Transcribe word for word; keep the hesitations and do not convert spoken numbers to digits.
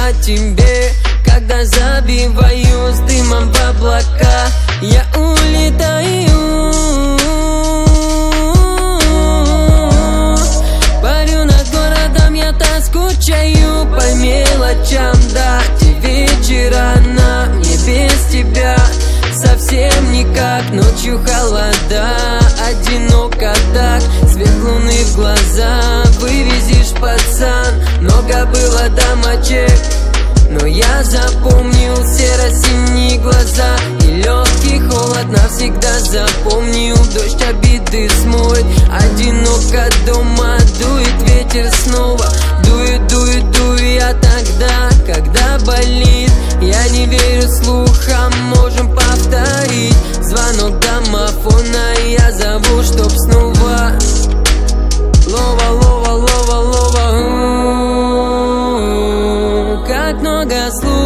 о тебе. Когда забиваю с дымом в облака, я улетаю. Парю над городом, я так скучаю по мелочам. Да, те вечера на мне без тебя совсем никак. Ночью холода, одиноко так, свет луны в глаза вывезешь, пацан. Много было дамочек, но я запомнил серо-синие глаза и легкий холод навсегда запомнил. Дождь обиды смоет, одиноко дома дует ветер снова. Дует, дует, дует, а тогда, когда болит, я не верю слухам, можем повторить. Звонок домофона, я зову, чтоб снова. Лова, лова, лова, лова. Как много слов